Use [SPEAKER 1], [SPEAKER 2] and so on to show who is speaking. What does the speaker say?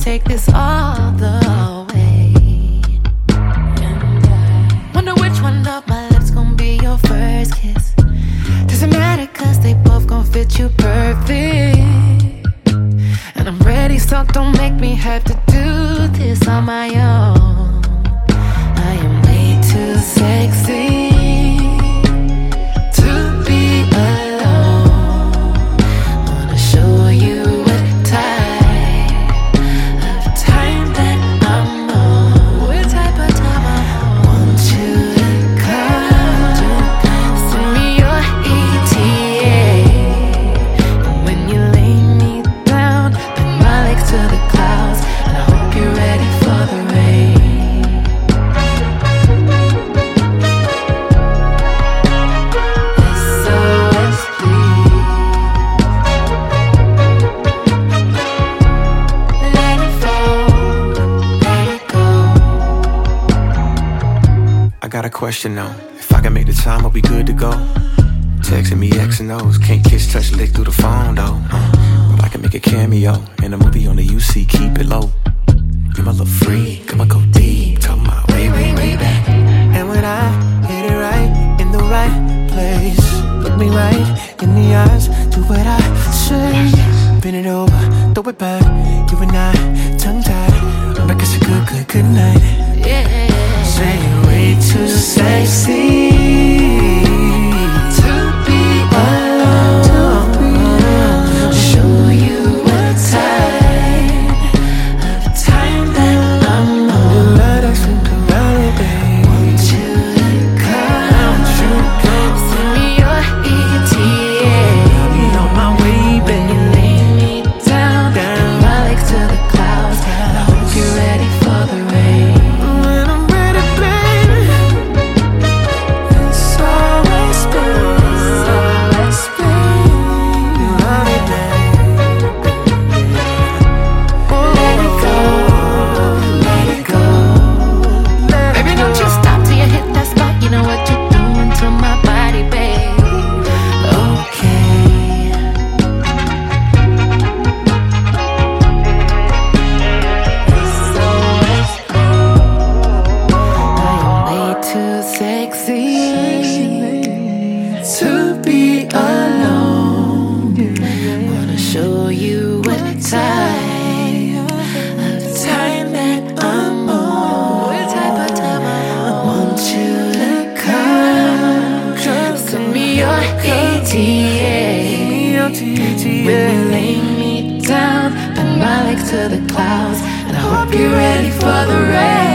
[SPEAKER 1] take this all the way. And I wonder which one of my lips gon' be your first kiss. Doesn't matter cause they both gon' fit you perfect. And I'm ready, so don't make me have to do this on my own. I am way too sexy to be alone. Wanna show you what type of time that I'm on. What type of time I'm on. Want you to come, send me your ETA. And when you lay me down, put my legs to the clouds, and I hope you're ready for the rain.
[SPEAKER 2] Got a question though. If I can make the time, I'll be good to go. Texting me X and O's. Can't kiss, touch, lick through the phone though. But I can make a cameo in a movie on the UC. Keep it low. You're my little freak. I'ma go deep. Talking about way, way, way back. And when I hit it right in the right place, look me right in the eyes. Do what I say. Bend it over, throw it back. You and I, tongue tied. Like it's a good, good, good night.
[SPEAKER 1] Yeah.
[SPEAKER 2] Say you're way too sexy
[SPEAKER 1] to be alone. Show you what type of time that I'm on. Want you to come, send me your ETA.
[SPEAKER 2] I'll be on my way, baby.
[SPEAKER 1] You lay me down, put my legs to the clouds, and I hope you're ready for the rain. To be alone. Wanna show you what type of time that I'm on. What type of time I'm on. Want you to come, send me your ETA. When you lay me down, put my legs to the clouds, and I hope you're ready for the rain.